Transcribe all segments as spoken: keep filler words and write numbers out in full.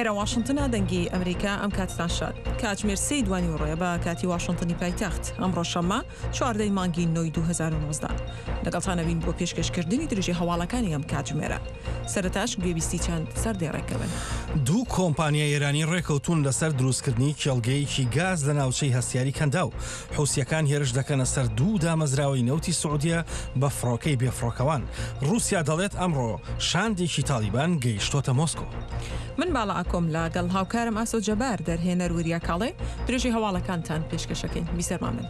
ئێرە واشنتنە دەنگی ئەمریکا ئەم کاتتان شاد کاتژمێر سێی دوانی ڕۆیە بە کاتی واشنتنی پایتەخت ئەمڕۆ شەممە چواردەی مانگی نۆی دوو هەزار و نۆزدە لەگەڵتانەبین بۆ پێشکەشکردنی درێژی هەواڵەکانی ئەم کاتژمێرە. سەرەتاش گوێبیستی چەند سەردێڕێکەوەن. دوو کۆمپانیای ئێرانی ڕێکەوتون لەسەر دروستکردنی کێڵگەیەکی گاز لە ناوچەی هەستیاری کەندا و حوسیەکان هێرش دەکەنە سەر دوو دامەزراوەی نەوتی سعودیە بە فڕۆکەی بێفڕۆکەوان. رووسیا دەڵێت ئەمڕۆ شاندێکی تالیبان گەیشتۆتە مۆسکۆ. من باڵا ئاکۆم لەگەڵ هاوکارم ئاسۆ جەبار دەرهێنەر وریە کاڵێ درێژی هەواڵەکانتان پێشکەشەکەین. بیسەرما من.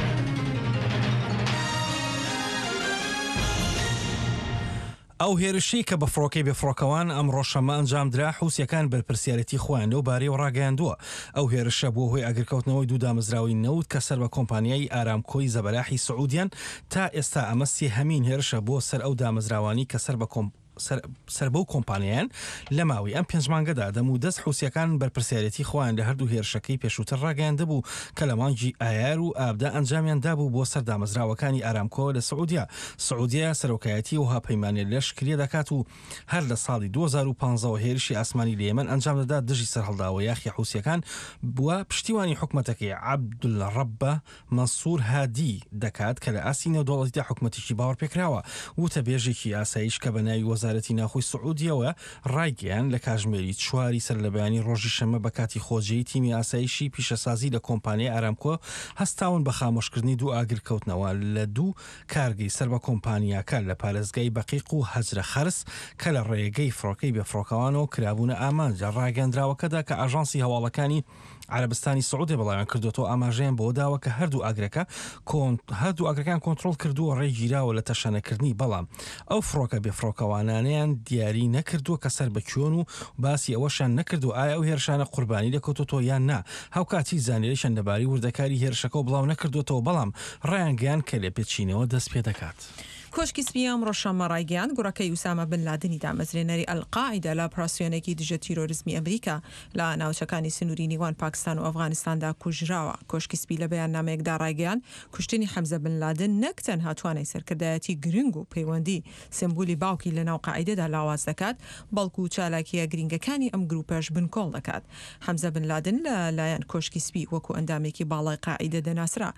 ئەو هێرشی کە بە فڕۆکەی بێفڕۆکەوان ئەم ڕۆژەمە ئەنجامدرا حوسیەکان بەرپرسیارەتی خۆیان لەو بارەی و ڕاگەیاندووە. ئەو هێرشە بۆ هۆی ئاگرکەوتنەوەی دوو دامەزراوی نەوت کە سەر بە کۆمپانیای ئارامکۆی زەبەلاحی سعودیان تا ئێستا ئەمە سێ هەمین هێرشە بۆ سەر ئەو دامەزراوانی کە سەر بە کۆم سەر بەو کۆمپانیایان لە ماوەی ئەم پێنج مانگەدا دەم و دەست حوسیەکان بەرپرسیارەتی خۆیان لە هەردوو هێرشەکەی پێشووتر ڕاگەیاندە بوو کە لە مانگی ئایار و ئابدا ئەنجامیان دابوو بۆ سەر دامەزراوەکانی ئارامکۆ لە سعودیا. سعودیا سەرۆکایەتی و هاپەیمانی لەشکریە دەکات و هەر لە ساڵی دوو هەزار و پانزە هێرشی ئاسمانی لە یەمەن ئەنجام دەدا دژی سەرهەڵداوە یاخی حوسیەکان بووە پشتیوانی حکومەتەکەی عەبدولڕەبە مەنسوور هادی دەکات کە لە ئاسی نێودەوڵەتیدا حکومەتێکی باوەڕ پێکراوە وتە بێژێکی ئاسایش کە بە ناوی وەزارەتی ناخۆی سعودیەوە ڕایگەیان لە کاژمێری چواری سەر لە بەیانی ڕۆژی شەمە بە کاتی خۆجێی تیمی ئاسایشی پیشەسازی لە کۆمپانیای ئارامکۆ هەستاون بە خامۆشکردنی دوو ئاگرکەوتنەوە لە دوو کارگەی سەر بە کۆمپانیاکە لە پارێزگای بەقیق و هەجرە خەرس کە لە ڕێگەی فڕۆکەی بێفڕۆکەوانەوە کرابوونە ئامانجە ڕاگەاندراوەکەدا کە ئاژانسی هەواڵەکانی عەرەبستانی سعودی بەڵاویان کردوەوە ئاماژەیان بۆ داوە کە هەردوو ئاگرەکە هەردوو ئاگرەکان کۆنتڕۆڵ کردووە ڕێگیراوە لە تەشەنەکردنی بەڵام ئەو فڕۆکە بێفڕۆکەوانانیان دیاری نەکردووە کە سەر بەکوێن و باسی ئەوەشان نەکردو ئایا ئەو هێرشانە قوربانی دەکەوتۆ یان نا. هاوکاتی زانیاریشان لەباری وردەکاری هێرشەکە و بڵاو نەکردوێتەوە بەڵام ڕایان گەیان کە لێ پێچینەوە دەست پێ دەکات. کۆشکی سپی ئەم ڕۆژەمە ڕایگەیاند گوڕەکەی ئوسامە بن لادنی دامەزرێنەری ئەلقاعیدا لە ئۆپراسیۆنێکی دژە تیرۆریزمی ئەمریکا لە ناوچەکانی سنووری نیوان پاکستان و ئەفغانستاندا کوژراوە. کۆشکی سپی لە بەیاننامەیەکدا ڕایگەیاند کوشتنی حەمزە بن لادن نەک تەنها توانای سەرکردایەتی گرنگ و پەیوەندی سمبولی باوکی لە ناو قاعیدەدا لاواز دەکات بەڵکو چالاکیە گرنگەکانی ئەم گروپەش بنکۆڵ دەکات. حەمزە بن لادن لە لایەن کۆشکی سپی وەکو ئەندامێکی باڵای قاعیدە دەناسرا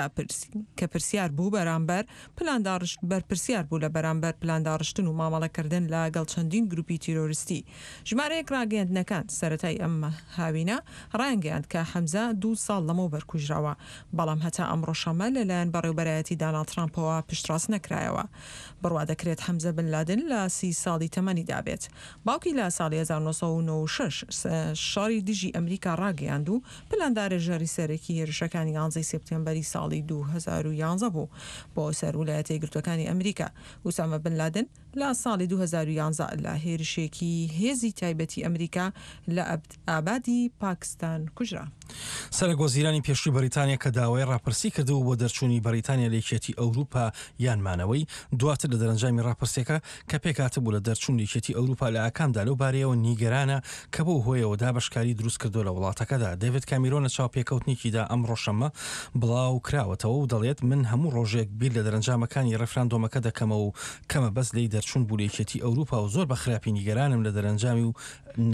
کە پرسیار بوو بەرامبەر پلانداڕشت پرسیار بوو لە بەرامبەر پلانداڕشتن و مامەڵەکردن لەگەڵ چەندین گروپی تیرۆریستی. ژمارەیەک ڕاگەیاندنەکان سەرەتای ئەم هاوینە ڕایانگەیاند کە حەمزە دوو ساڵ لەمەوە بەرکوژراوە بەڵام هەتا ئەمڕۆ شەمە لەلایەن بەڕێوەبەرایەتی داناڵد ترامپەوە پشتڕاست نەکرایەوە. بڕوا دەکرێت حەمزە بن لادن لە سی ساڵی تەمەنی دابێت. باوکی لە ساڵی هەزار و نۆ سەد و نۆ و شەش شەڕی دژی ئەمریکا ڕاگەیاند و پلاندارە ژەڕی سەرەکی هێرشەکانی یانزەی سێپتێمبەری ساڵی دوو هەزار و یانزە بوو بۆ سەر ویلایەتە یەکگرتووەکانی ئەمریکا. ئوسامە بن لادن لە ساڵی دوو هەزار و یانزە لە هێرشێکی هێزی تایبەتی ئەمریکا لە ئابادی پاکستان کوژرا. سەرۆکوەزیرانی پێشووی بەریتانیا کە داوای ڕاپرسی کردو بۆ دەرچوونی بەریتانیا لە یەکێتی ئەوروپا یانمانەوەی دواتر لە دەرەنجامی ڕاپرسیەکە کە پێکاتبوو لە دەرچوون لە یەکێتی ئەوروپا لە ئاکامدا لەو بارەیەوە نیگەرانە کە بۆ هۆیەوە دابەشکاری دروست کردو لە وڵاتەکەدا. دەیڤید کامیرۆن لە چاوپێکەوتنێکیدا ئەم ڕۆژەمە بڵاو کراوەتەوە و دەڵێت من هەموو ڕۆژێک بیر لە دەرەنجامەکانی ڕێفراندۆمەکە دەکەمە و کەمە بەس لی دەرچوون بوو لە یەکێتی ئەوروپا و زۆر بە خراپی نیگەرانم لە دەرەنجامی و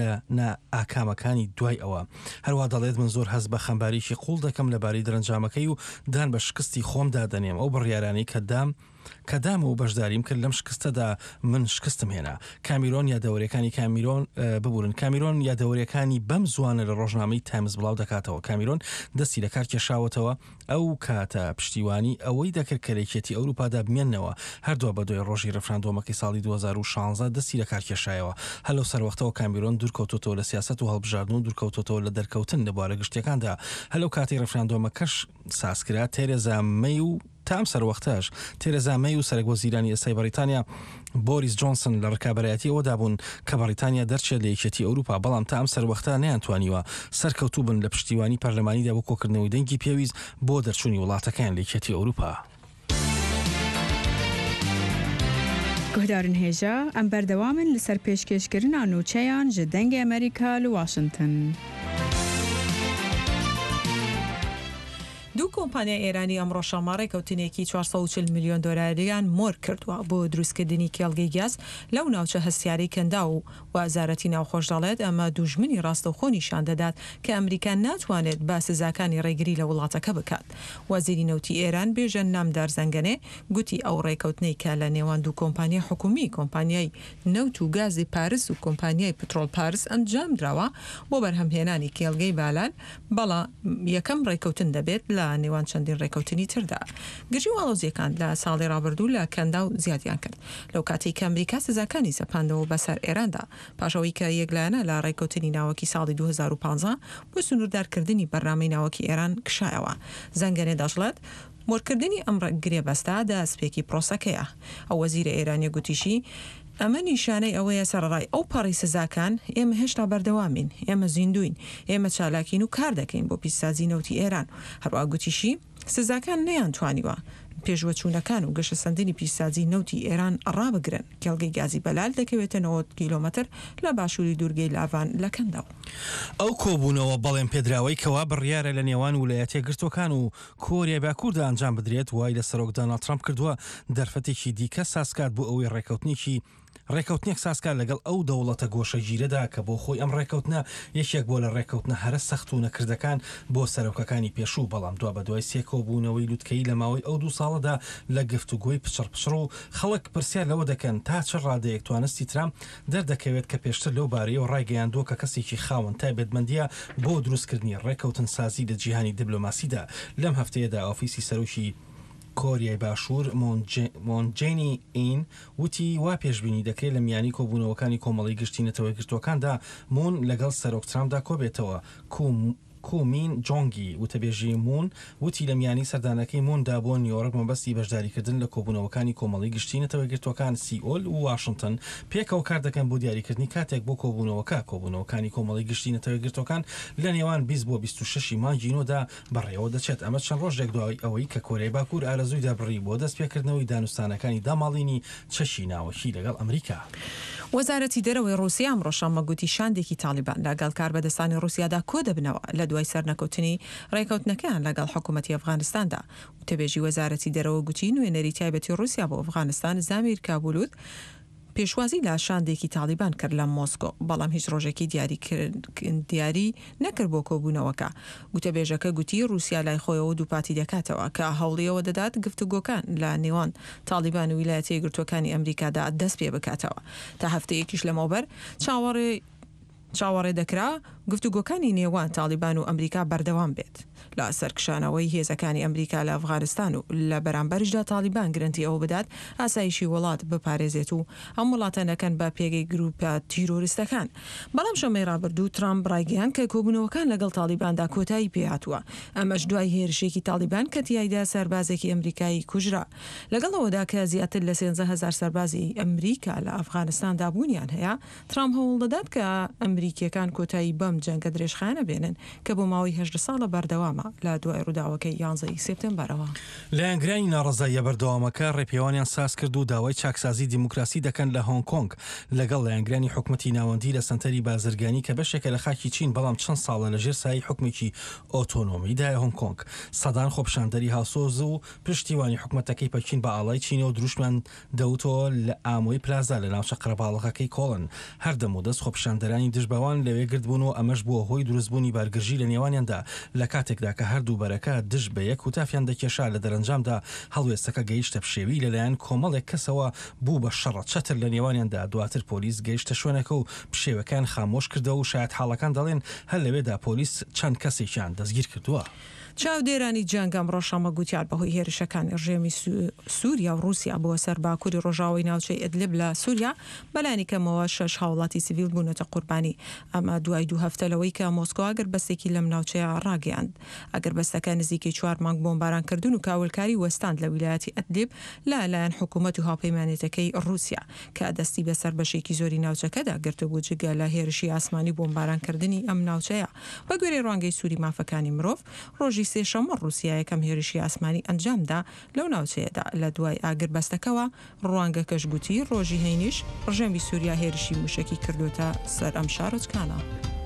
نا ئاکامەکانی دوای ئەوە. هەروە دەڵێت من زۆر هەست بە خەمباریکی قوڵ دەکەم لەبارەی دەرەنجامەکەی و دان بە شکستی خۆمدا دەنێم ئەو بڕیارانەی کە دام کە دام و بەشداریم کرد لەم شکستەدا من شکستم هێنا. کامیرۆن یادەوەریەکانی کامیرۆن ببورن کامیرۆن یادەوەریەکانی بەم زوانە لە ڕۆژنامەی تایمز بڵاو دەکاتەوە. کامیرۆن دەستی لە کار کێشاوەتەوە ئەو کاتە پشتیوانی ئەوەی دەکرد کە لەیەکێتی ئەوروپادا بمێننەوە هەردووە بە دوای ڕۆژی ڕێفراندۆمەکەی ساڵی دوو هەزار و شانزە دەستی لە کار کێشایەوە. هەلو سەروەختەوە کامیرۆن دوورکەوتۆتەوە لە سیاست و هەڵبژاردن و دوورکەوتۆتەوە لە دەرکەوتن لەبارە گشتەکاندا. هەلو کاتی ڕێفراندۆمەکەش سازکرا تێرێزا مەی و تام سەروەختەش تێرێزا مەی و سەرۆکوەزیرانی ئێستای بەریتانیا بۆریس جۆنسن لە ڕکابەرایەتی ئەوەدا بوون کە بەریتانیا دەرچێت لە یەکێتی ئەوروپا بەڵام تا ئەم سەروەختە نەیانتوانیوە سەرکەوتوو بن لە پشتیوانی پەرلەمانیدا بۆ کۆکردنەوەی دەنگی پێویست بۆ دەرچوونی وڵاتەکان لە یەکێتی ئەوروپا. گوهدارن هێژە ئەم بەردەوامن لەسەر پێشکەشکردنا نوچەیان ji dengê Amerîka li Washington. دوو کۆمپانیای ئێرانی ئەمڕۆ شەمە ڕێکەوتنێکی چوارسەد و چل میلیۆن دۆلاریان مۆر کردووە بۆ دروستکردنی کێڵگەی گاز لەو ناوچە هەستیارەی کەندا و وازارەتی ناوخۆش دەڵێت ئەمە دوژمنی ڕاستەوخۆ نیشان دەدات کە ئەمریکا ناتوانێت با سزاکانی ڕێگری لە وڵاتەکە بکات. وەزیری نەوتی ئێران بێژە نامدار زەنگەنێ گوتی ئەو ڕێکەوتنەی کە لە نێوان دوو کۆمپانیای حکومی کۆمپانیای نەوت و گازی پارس و کۆمپانیای پترۆل پارس ئەنجام درراوە بۆ بەرهەمهێنانی کێڵگەی بالان بەڵا یەکەم ڕێکەوتن دەبێت لە نێوان چەندین ڕێکەوتنی تردا. گرژی واڵۆزیەکان لە ساڵی ڕابردوو لە کەندا و زیادیان کرد لەو کاتێک کە ئەمریکا سزاکانی سەپاندەوە بەسەر ئێراندا پاشەوەی کە یەکلایەنە لە ڕێکەوتنی ناوەکی ساڵی دوو هەزار و پانزە بۆ سنووردارکردنی بەرنامەی ناوەکی ئێران کشایەوە. زەنگەنێ دەژڵێت مۆرکردنی ئەم گرێبەستە دەستپێکی پرۆسەکەیە. ئەو وەزیرە ئێرانی گوتیشی ئەمە نیشانەی ئەوەیە سەرڕای ئەو پەڕی سزاکان ئێمە هێشتا بەردەوامین، ئێمە زیندوین، ئێمە چالاکین و کار دەکەین بۆ پیسسازی نەوتی ئێران. هەروە گوتیشی سزاکان نەیانتوانیوە پێشوە چوونەکان و گەشە سەندنی پیسسازی نەوتی ئێران ڕابگرن. کێڵگەی گازی بەلال دەکەوێتە نەوەت کیلۆمەتر لە باشووری دوورگەی لاڤان لە کەنداوە. ئەو کۆبوونەوە بەڵێن پێدراوەی کەوا بڕیارە لە نێوان ویلایەتە یەکگرتوەکان و کۆریای باکووردا ئەنجام بدرێت وای لە سەرۆک دۆناڵد ترامپ کردووە دەرفەتێکی دیکە سازکات بۆ ئەوەی ڕێکەوتنێکی ڕێکەوتنێک سازکار لەگەڵ ئەو دەوڵەتە گۆشەگیرەدا کە بۆ خۆی ئەم ڕێکەوتنە یەکێک بۆ لە ڕێکەوتنە هەرە سەخت و نەکردەکان بۆ سەرۆکەکانی پێشوو، بەڵام دوا بە دوای سێ کۆبوونەوەی لوتکەی لە ماوەی ئەو دوو ساڵەدا لە گفتوگۆی پچڕ پچڕ و خەڵک پرسیار لەوە دەکەن تا چ ڕادەیەک توانستی ترامپ دەردەکەوێت کە پێشتر لەو بارەیەوە ڕایگەیاندووە کە کەسێکی خاوەن تایبەتمەندیە بۆ دروستکردنی ڕێکەوتن سازی لە جیهانی دیبلۆماسیدا. لەم هەفتەیەدا ئۆفیسی سەرۆکی کۆریای باشوور مۆنجێنی ئین وتی وا پێشبینی دەکرێت لە میانی کۆبوونەوەکانی کۆمەڵی گشتینەتەوەی گرتوەکاندا مون لەگەڵ سەرۆک ترامپدا کۆبێتەوە. کومین جۆنگی وتەبێژی مون وتی لە میانی سەردانەکەی موندا بۆ نیویۆرک مەبەستی بەشداریکردن لە کۆبوونەوەکانی کۆمەڵی گشتینەتەوەی گرتوەکان سیئۆل و واشنگتن پێکەوە کار دەکەن بۆ دیاریکردنی کاتێک بۆ کۆبوونەوەکە کۆبوونەوەکانی کۆمەڵی گشتینەتەوەی گرتوەکان لە نێوان بیست بۆ بیست و شەش مانگینۆدا بەڕێوە دەچێت. ئەمە چەند ڕۆژێک دوای ئەوەی کە کۆریای باکوور ئارەزووی دەبڕی بۆ دەستپێکردنەوەی دانوستانەکانی داماڵینی چەشی ناوەکی لەگەڵ ئەمریکا. وەزارەتی دەرەوەی رووسیا ئەمڕۆ شەمە گوتی شاندێکی تالیبان لەگەڵ کاربەدەستانی رووسیادا کۆ دەبنەوە لە دوای سەرنەکەوتنی ڕێکەوتنەکان لەگەڵ حکوومەتی ئەفغانستاندا. وتەبێژی وەزارەتی دەرەوە گوتی نوێنەری تایبەتی رووسیا بۆ ئەفغانستان زامیر کابولوت پێشوازی لە شاندێکی تالیبان کرد لە مۆسکۆ، بەڵام هیچ ڕۆژێکی دیاری نەکرد بۆ کۆبوونەوەکە. گوتەبێژەکە گوتی رووسیا لای خۆیەوە دووپاتی دەکاتەوە کە هەوڵیەوە دەدات گفتوگۆکان لە نێوان تالیبان و ویلایەتە یەکگرتووەکانی ئەمریکادا دەست پێ بکاتەوە. تا هەفتەیەکیش لەمەوبەر چاوەڕێ چاوەڕێ دەکرا گفتوگۆکانی نێوان تالیبان و ئەمریکا بەردەوام بێت لە سەرکشانەوەی هێزەکانی ئەمریکا لە ئەفغانستان و لە بەرامبەرشدا تالیبان گرنتی ئەوە بدات ئاسایشی وڵات بپارێزێت و ئەم وڵاتە نەکەن بە پێگەی گروپە تیرۆریستەکان. بەڵام شەمەی ڕابردوو ترامپ ڕایگەیان کە کۆبوونەوەکان لەگەڵ تالیباندا کۆتایی پێهاتووە، ئەمەش دوای هێرشێکی تالیبان کە تیایدا سەربازێکی ئەمریکایی کوژرا. لەگەڵەوەدا کە زیاتر لە سێنزە هەزار سەربازی ئەمریکا لە ئەفغانستاندا بوونیان هەیە، ترامپ هەوڵ دەدات کە ئەمریکیەکان کۆتایی بەم جەنگە درێژخانە بێنن کە بۆ ماوەی هەژدە ساڵە بەردەوامە لە دوای ڕووداوەکەی یانزەی سێپتەمبەرەوە. لایەنگرانی ناڕەزاییە بەردەوامەکە ڕێپێوانیان ساز کرد و داوای چاکسازی دیموکراسی دەکەن لە هۆنگ کۆنگ لەگەڵ لایەنگرانی حکومەتی ناوەندی لە سنتەری بازرگانی کە بەشێکە لە خاکی چین، بەڵام چەند ساڵە لەژێر سایی حکومێکی ئۆتۆنۆمیدای هۆنگ کۆنگ. سەدان خۆپیشاندەری هاوسۆز و پشتیوانی حکومەتەکەی پەکین بە ئاڵای چینەوە دروشمان دەوتەوە لە ئامۆی پلازا لە ناوچە قەرەباڵغەکەی کۆڵن. هەردەموو دەست خۆپیشاندەرانی دژبەوان لەوێ گرتبوون و ئەمەش بووە هۆی دروستبوونی بارگرژی لە نێوانیاندا لە کاتێکدا کە هەردوو بەرەکە دژ بە یەک و تافیان دەکێشا. لە دەرەنجامدا هەڵوێستەکە گەیشتە پشێوی لەلایەن کۆمەڵێک کەسەوە بوو بە شەڕە چەتر لە نێوانیاندا. دواتر پۆلیس گەیشتە شوێنەکە و پشێوەکان خامۆش کردەوە و شاید حاڵەکان دەڵێن هەر لەوێدا پۆلیس چەند کەسێکیان دەستگیر کردووە. چاودێرانی جەنگ ئەمڕۆ شەمە گوتیار بەهۆی هێرشەکانی ڕژێمی سووریا و رووسیا بۆ سەر باکووری ڕۆژاوی ناوچەی ئیدلیب لە سووریا بەلانی کەمەوە شەش هاوڵاتی سیڤیل بوونەتە قوربانی. ئەمە دوای دوو هەفتەلەوەی کە مۆسکۆ ئەگەر بەستێکی لەم ناوچەیە ڕاگەیاند. ئەگەر بەستەکە نزیکەی چوار مانگ بۆمبارانکردن و کاولکاری وەستاند لە ویلایەتی ئیدلیب لەلایەن حکوومەت و هاوپەیمانێتەکەی رووسیا کە دەستی بەسەر بەشێکی زۆری ناوچەکەدا گرتبوو جگە لە هێرشی ئاسمانی بۆمبارانکردنی ئەم ناوچەیە. بە گوێرەی ڕوانگەی سووری مافەکانی مرۆڤ ڕۆژی سێشەمە رووسیا یەکەم هێرشی ئاسمانی ئەنجامدا لەو ناوچەیەدا لە دوای ئاگربەستەکەوە. ڕوانگەکەش گوتی ڕۆژی هەینیش ڕژێمی سووریا هێرشی موشکی کردوتە سەر ئەم شارۆچکانە.